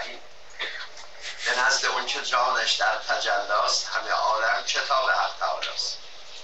الرحیم. به نزد اون که جانش در تجلاست، همه عالم کتاب حق تعالی است.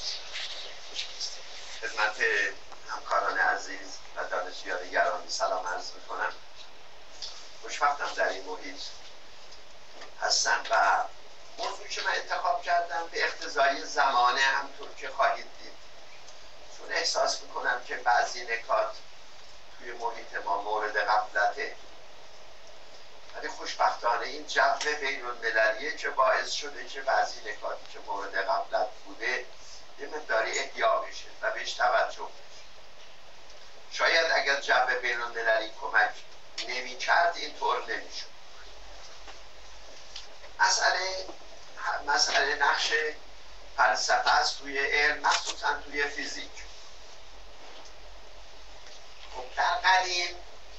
خدمت همکاران عزیز و دانشجویان گرامی سلام عرض میکنم. خوشبختم در این محیط هستم و موضوعی که من انتخاب کردم به اقتضای زمانه همطور که خواهید دید، چون احساس میکنم که بعضی نکات توی محیط ما مورد غفلته، ولی خوشبختانه این جو بین المللیه که باعث شده که بعضی نکاتی که مورد غفلت بوده یه مقداری احیا بشه و بهش توجه بشه. شاید اگر جو بین المللی کمک نمی کرد اینطور نمی شد. مسئله نقش فلسفه است توی علم، مخصوصا توی فیزیک. خب در قدیم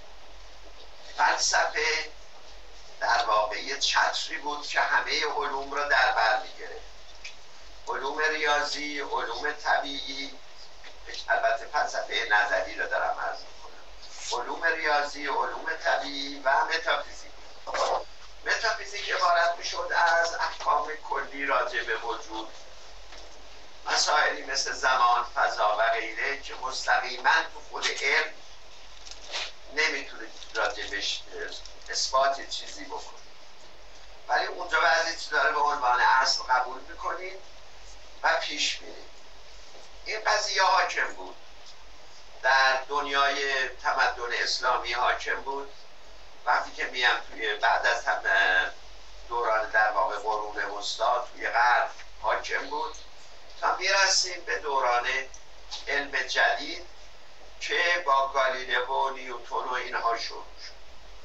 فلسفه در واقع یه چتری بود که همه علوم را در بر می‌گرفت. علوم ریاضی، علوم طبیعی، البته فلسفه نظری را دارم عرض می‌کنم، علوم ریاضی، علوم طبیعی و متافیزیک. متافیزیک عبارت می‌شد از احکام کلی راجع به وجود، مسائلی مثل زمان، فضا و غیره که مستقیما تو خود علم نمیتونه راجبش اثبات چیزی بکنه، ولی اونجا بعضی چیزا رو به عنوان اصل قبول میکنید و پیش میرید. این قضیه حاکم بود در دنیای تمدن اسلامی، حاکم بود. وقتی که میام توی بعد از دوران در واقع قرون وسطی توی غرب حاکم بود، تا میرسیم به دوران علم جدید که با گالیله و نیوتن و اینها شروع شد.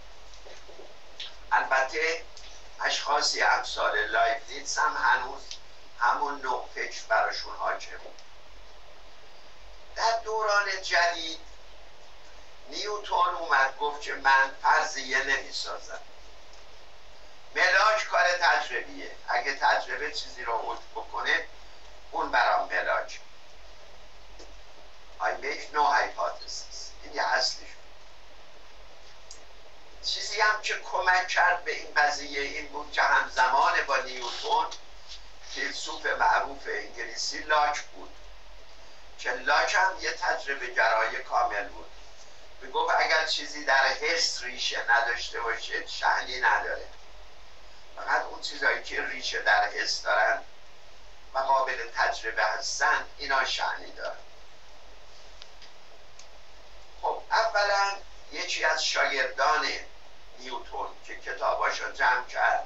البته اشخاصی امثال لایبنیتس هم هنوز همون نوع فکر براشون حاکم بود. در دوران جدید نیوتن اومد گفت که من فرضیه نمیسازم، ملاک کار تجربیه، اگه تجربه چیزی رو حکم بکنه اون برام ملاک. I make no hypothesis. این یه اصلیش. چیزی هم که کمک کرد به این قضیه این بود که همزمان با نیوتن فیلسوف معروف انگلیسی لاک بود که لاک هم یه تجربه گرای کامل بود. میگفت اگر چیزی در حس ریشه نداشته باشه شأنی نداره، فقط اون چیزهایی که ریشه در حس دارن و قابل تجربه هستن اینا شأنی دارن. خب اولا یکی از شاگردان نیوتن که کتاباشو جمع کرد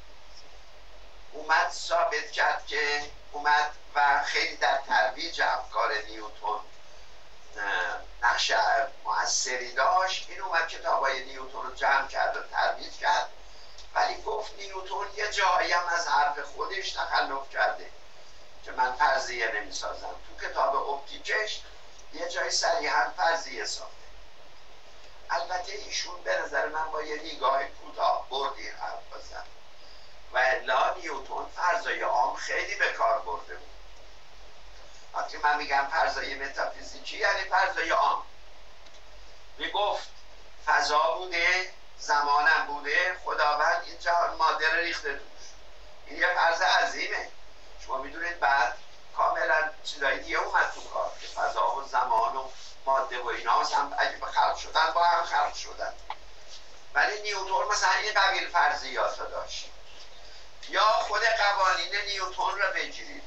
اومد ثابت کرد که اومد و خیلی در ترویج افکار نیوتن نقش مؤثری داشت. این اومد کتابای نیوتن رو جمع کرد و ترویج کرد، ولی گفت نیوتن یه جایی هم از حرف خودش تخلف کرده که من فرضیه نمیسازم. تو کتاب اپتیکش یه جای صریحاً فرضیه ساخته. البته ایشون به نظر من با یه نگاه کوتاه بردی حرف بزن و الا نیوتن فرضای عام خیلی به کار برده بود. وقتی من میگم فرضای متافیزیکی یعنی فرضای عام. میگفت فضا بوده، زمانم بوده، خداوند این جهان ماده رو ریخته توش. این یه فرض عظیمه. شما میدونید بعد کاملا چیزایی دیگه اومد تو کار که فضا و زمان و ماده و اینا هم عجیب خلق شدن، با هم خلق شدن. ولی نیوتن مثلا این قبیل فرضیات رو داشت. یا خود قوانین نیوتن رو بگیرید،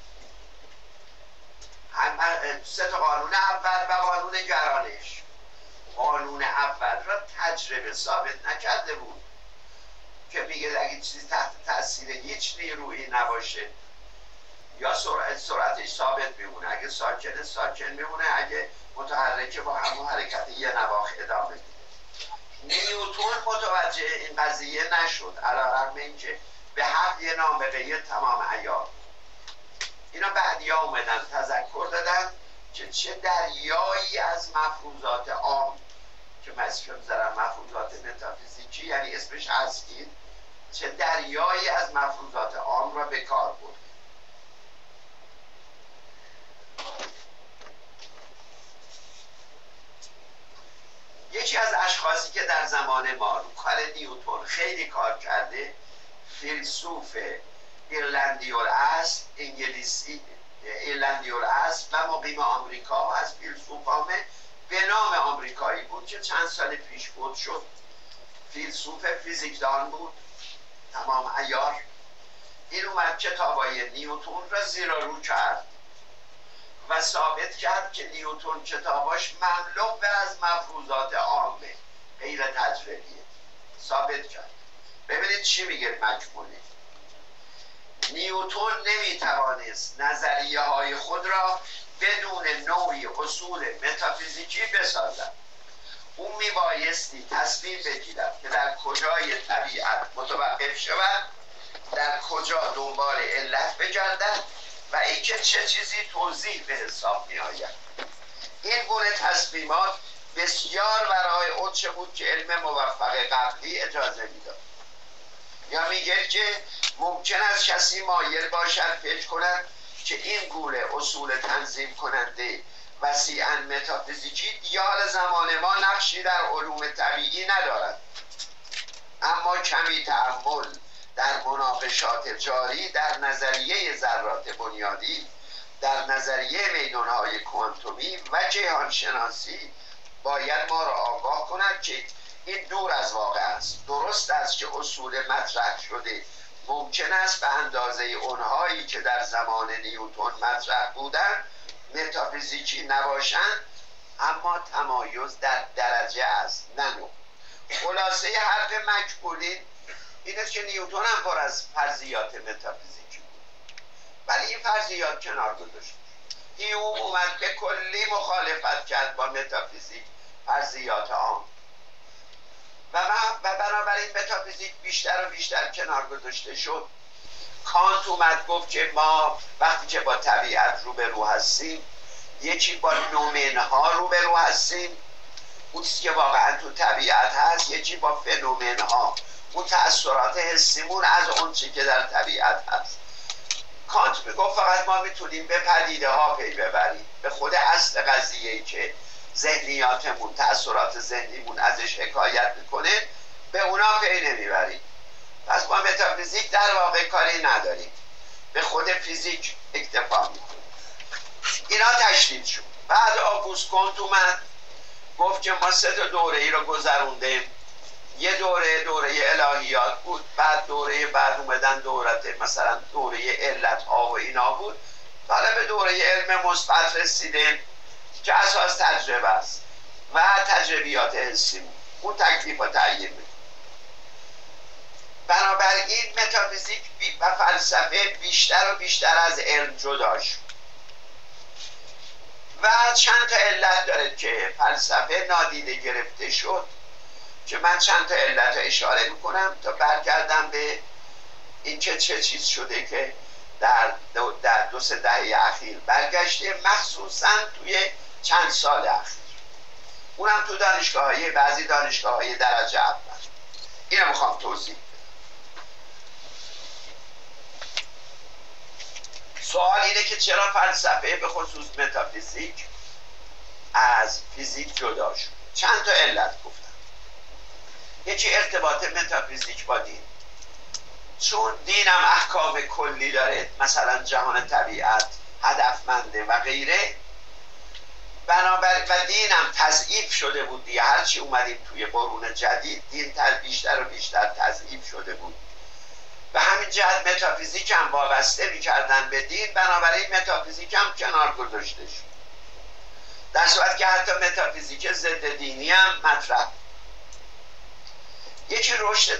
سه تا قانون اول و قانون گرانش. قانون اول را تجربه ثابت نکرده بود که میگه اگه چیزی تحت تاثیر هیچ نیرویی نباشه یا سرعتش ثابت میمونه، اگه ساکن ساکن میمونه، اگه متحرکه با همون حرکت یه نواخ ادامه میده. نیوتن متوجه این قضیه نشد، علیرغم اینکه به حق یه نابغه تمام عیار. اینا بعدیا اومدن تذکر دادن که چه دریایی از مفروضات عام که مسئله بذارم مفروضات متافیزیکی یعنی اسمش هستید، چه دریایی از مفروضات عام را به کار برد. یکی از اشخاصی که در زمان ما رو کار نیوتن خیلی کار کرده، فیلسوف ایرلندی الاصل، انگلیسی ایرلندی الاصل و مقیم آمریکا و از فیلسوفان به نام آمریکایی بود که چند سال پیش فوت شد. فیلسوف فیزیکدان بود تمام عیار. این اومد کتابای نیوتن را زیر و رو کرد و ثابت کرد که نیوتن کتاباش مملو از مفروضات عامه غیر تجربیه. ثابت کرد. ببینید چی میگه مجموعه. نیوتن نمیتوانست نظریه های خود را بدون نوعی اصول متافیزیکی بسازد. او میبایستی تصمیم بگیرد که در کجای طبیعت متوقف شود، در کجا دنبال علت بگردد و اینکه چه چیزی توضیح به حساب می آید. این گونه تصمیمات بسیار برای اونچه بود که علم موفق قبلی اجازه میداد. یا میگه که ممکن است کسی مایل باشد فکر کند که این گونه اصول تنظیم کننده وسیعاً متافیزیکی دیال زمان ما نقشی در علوم طبیعی ندارد، اما کمی تأمل در مناقشات جاری در نظریه ذرات بنیادی، در نظریه میدانهای کوانتومی و جهانشناسی باید ما را آگاه کند که این دور از واقع است. درست است که اصول مطرح شده ممکن است به اندازه اونهایی که در زمان نیوتن مطرح بودند متافیزیکی نباشند، اما تمایز در درجه است نه نوع. خلاصه حرف مکبولین این است که نیوتن هم پر از فرضیات متافیزیکی بود، ولی این فرضیات کنار گذاشت. هیوم اومد به کلی مخالفت کرد با متافیزیک، فرضیات عام، و بنابراین متافیزیک بیشتر و بیشتر کنار گذاشته شد. کانت اومد گفت که ما وقتی که با طبیعت روبرو هستیم یکی با نومنها روبرو هستیم، اون چیزی که واقعا تو طبیعت هست، یکی با فنومنها، اون تأثیرات حسیمون از اون چی که در طبیعت هست. کانت میگفت فقط ما میتونیم به پدیده ها پی ببریم، به خود اصل قضیه‌ای که ذهنیاتمون، تأثیرات ذهنیمون ازش حکایت میکنه به اونا پی نمیبریم. پس ما متافیزیک در واقع کاری نداریم، به خود فیزیک اکتفا میکنیم. اینا تشدید شد. بعد آگوست کونت اومد گفت که ما 3 دوره ای رو گذروندیم. یه دوره الهیات بود، بعد دوره بعد اومدن دورت مثلا دوره علت ها و اینا بود، حالا به دوره علم مثبت رسیدیم که اساس تجربه است و تجربیات حسی، اون تکلیف و تعیین میکنه. بنابراین متافیزیک و فلسفه بیشتر و بیشتر از علم جدا شد و چند تا علت داره که فلسفه نادیده گرفته شد که من چند تا علت اشاره میکنم تا برگردم به این که چه چیز شده که در 2-3 دهه اخیر برگشته، مخصوصا توی چند سال اخیر، اونم تو بعضی دانشگاه‌های درجه اول. اینو میخوام توضیح بدم. سوال اینه که چرا فلسفه به خصوص متافیزیک از فیزیک جدا شد؟ چند تا علت گفتم. یکی ارتباط متافیزیک با دین، چون دین هم احکام کلی داره، مثلا جهان طبیعت هدفمنده و غیره، بنابراین و دین هم تضعیف شده بود دیگه. هرچی اومدیم توی قرون جدید دین بیشتر و بیشتر تضعیف شده بود و همین جهت متافیزیک هم وابسته می‌کردن به دین، بنابراین متافیزیک هم کنار گذاشته شد، در صورت که حتی متافیزیک ضد دینی هم مطرح. یکی رشد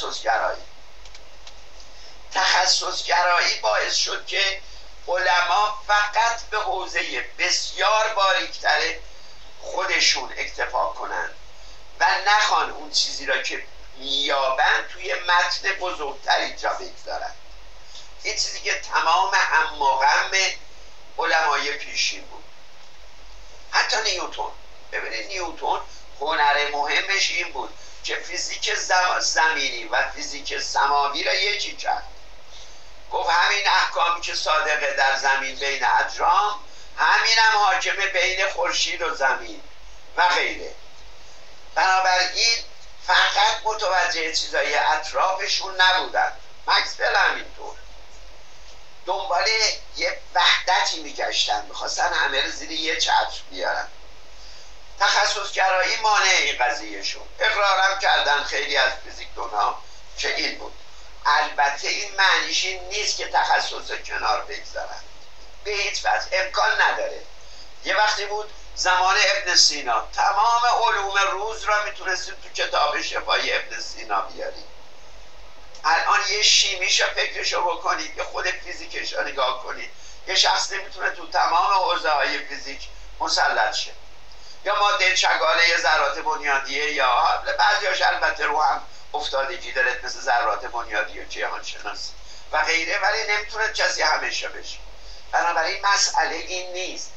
تخصصگرایی باعث شد که علما فقط به حوزه بسیار باریکتر خودشون اکتفا کنند و نخوان اون چیزی را که میابند توی متن بزرگتری جا بگذارند. این چیزی که تمام هم و غم علمای پیشین بود. حتی نیوتن، ببینید نیوتن هنر مهمش این بود که فیزیک زمینی و فیزیک سماوی را یکی کرد. گفت همین احکامی که صادقه در زمین بین اجرام، همین هم حاکمه بین خورشید و زمین و غیره. بنابراین فقط متوجه چیزای اطرافشون نبودن. مکسول همینطور دنبال یه وحدتی میگشتن، میخواستن همه رو زیر یه چتر بیارن. تخصصگرایی مانع این قضیه شد. اقرارم کردن خیلی از فیزیکدون‌ها که این بود. البته این معنیش این نیست که تخصص کنار بگذارن، به هیچ وجه امکان نداره. یه وقتی بود زمان ابن سینا تمام علوم روز را میتونستید تو کتاب شفای ابن سینا بیارید. الان یه شیمیشو فکرشو بکنید، یه خود فیزیکش رو نگاه کنید، یه شخص نمیتونه تو تمام حوزه های فیزیک مسلط شه. یا ماده چگاله ذرات بنیادیه، یا بعضیاش البته رو هم افتادگی داره مثل ذرات بنیادی و جهان شناسی و غیره، ولی نمیتونه کسی همیشه بشه. بنابراین مسئله این نیست.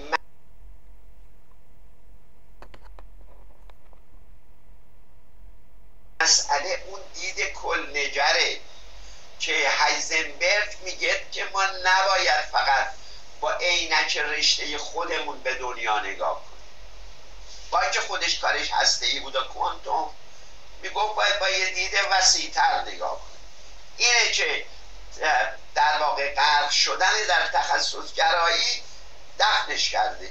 مسئله اون دید کلنگره که هایزنبرگ میگه که ما نباید فقط با عینک رشته خودمون به دنیا نگاه کنیم. با اینکه خودش کارش هسته‌ای بود و کوانتوم، میگفت باید با یه دید وسیع‌تر نگاه کنیم. اینه که در واقع غرق شدن در تخصصگرایی دفنش کرده.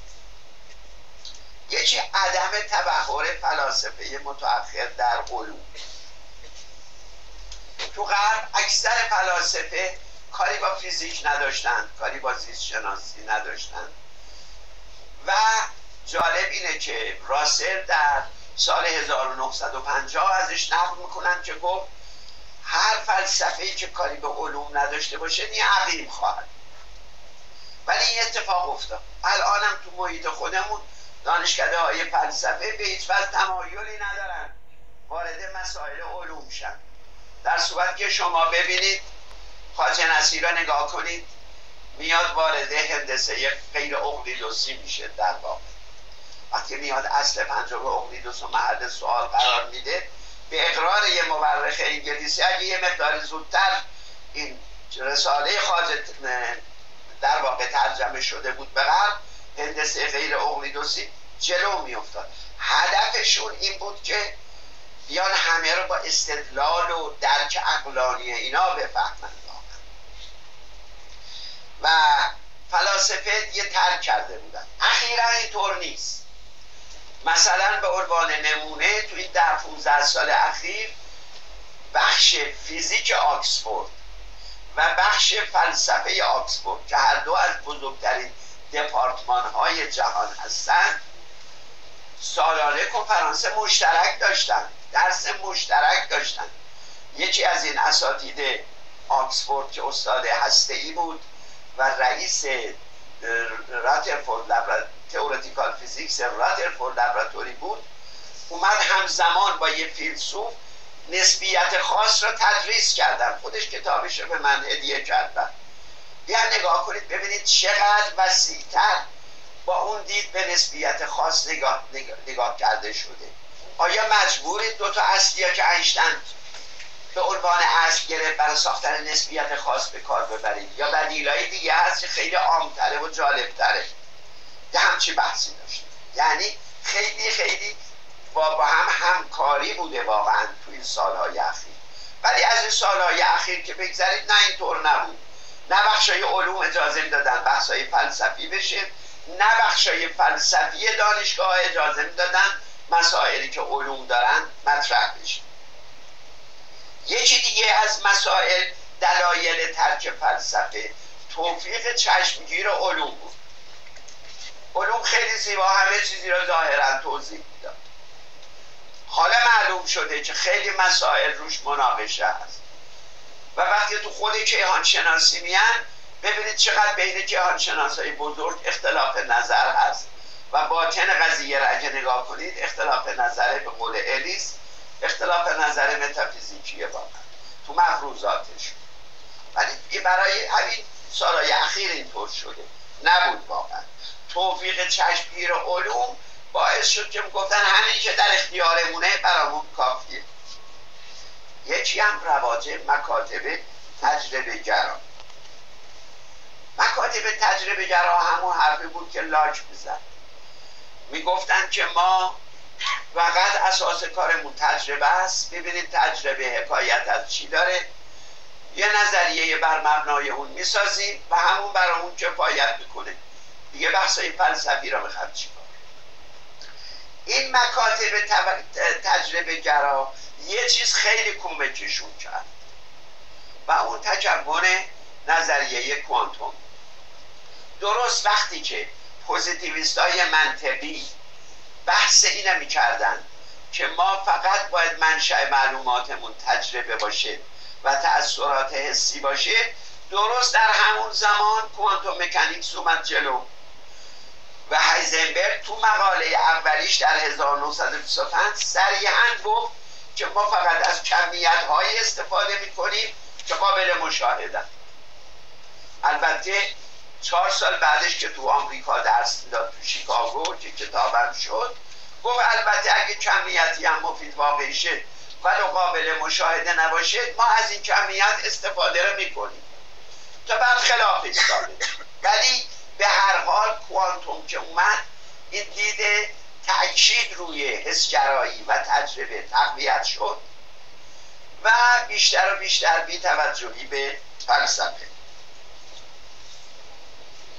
یکی عدم تبحر فلاسفه متأخر در علوم. تو غرب اکثر فلاسفه کاری با فیزیک نداشتن، کاری با زیست شناسی نداشتن. و جالب اینه که راسل در سال 1950 ازش نقل میکنن که گفت هر فلسفه‌ای که کاری به علوم نداشته باشه این عقیم خواهد. ولی این اتفاق افتاد. الانم تو محیط خودمون دانشکده های فلسفه به هیچ وجه تمایلی ندارن وارد مسائل علوم شن. در صورت که شما ببینید خواجه نصیر را نگاه کنید، میاد وارد هندسه غیر اقلیدوسی میشه. در واقع وقتی میاد اصل پنجم اقلیدوس و محل سوال قرار میده، به اقرار یه مورخ انگلیسی اگه یه مقدار زودتر این رساله خواجه در واقع ترجمه شده بود به غرب، هندسه غیر اقلیدوسی جلو میافتاد. هدفشون این بود که بیان همه رو با استدلال و درک عقلانی اینا بفهمند. و فلاسفه یه ترک کرده بودن. اخیرا اینطور نیست. مثلا به عنوان نمونه تو این 10-15 سال اخیر بخش فیزیک آکسفورد و بخش فلسفه آکسفورد که هر دو از بزرگترین دپارتمان های جهان هستند، سالانه کنفرانس مشترک داشتن، درس مشترک داشتن. یکی از این اساتید آکسفورد که استاد هسته‌ای بود و رئیس راترفورد تئوریتیکال فیزیکس راترفورد لابراتوری بود، اومد همزمان با یه فیلسوف نسبیت خاص را تدریس کردن. خودش کتابش رو به من هدیه کردن. بیا نگاه کنید ببینید چقدر وسیع‌تر با اون دید به نسبیت خاص نگاه کرده شده. آیا مجبورید دو تا اصلیه که اینشتین به عنوان اصل گرفت برای ساختن نسبیت خاص به کار ببرید، یا بدیلای دیگه هست که خیلی عام‌تره و جالب‌تره؟ یه همچی بحثی داشت. یعنی خیلی با هم همکاری بوده واقعا تو این سالهای اخیر. ولی از این سالهای اخیر که بگذارید نه اینطور نبود. نه بخشای علوم اجازه میدادن بحثای فلسفی بشه، نه بخشای فلسفی دانشگاه اجازه میدادن مسائلی که علوم دارن مطرح بشه. یکی دیگه از مسائل دلایل ترک فلسفه توفیق چشمگیر علوم بود. علوم خیلی زیبا همه چیزی را ظاهرا توضیح میداد. حالا معلوم شده که خیلی مسائل روش مناقشه هست و وقتی تو خود کیهانشناسی میان ببینید چقدر بین کیهانشناسای بزرگ اختلاف نظر هست و باطن قضیه را اگه نگاه کنید اختلاف نظر به قول الیس اختلاف نظر متافیزیکیه واقعا تو مفروضاتش. ولی برای همین سالهای اخیر اینطور شده نبود. واقعا توفیق چشمگیر علوم باعث شد که گفتن همین که در اختیارمونه برامون کافیه. یکی هم رواج مکاتب تجربه گرا. مکاتب تجربه گرا همون حرفی بود که لاک میزد. میگفتن که ما فقط اساس کارمون تجربه است. ببینید تجربه حکایت از چی داره، یه نظریه بر مبنای اون میسازیم و همون برامون کفایت میکنه دیگه. بحثای فلسفی را میخواد چیکار؟ این مکاتب تجربه گرا یه چیز خیلی کمکشون کرد و اون تکون نظریه کوانتوم. درست وقتی که پوزیتیویستای منطقی بحث اینو میکردن که ما فقط باید منشأ معلوماتمون تجربه باشه و تأثیرات حسی باشه، درست در همون زمان کوانتوم مکانیکس اومد جلو و هایزنبرگ تو مقاله اولیش در 1925 صریحاً گفت که ما فقط از کمیت‌های استفاده می‌کنیم که قابل مشاهده‌اند. البته 4 سال بعدش که تو آمریکا درس داد تو شیکاگو که کتابم شد، گفت البته اگه کمیتی هم مفید واقع شه ولو قابل مشاهده نباشه، ما از این کمیت استفاده رو می‌کنیم تا بعد خلافش ثابت شد. ولی به هر حال کوانتوم که اومد، این دید تأکید روی حسگرایی و تجربه تقویت شد و بیشتر و بیشتر بی‌توجهی به فلسفه.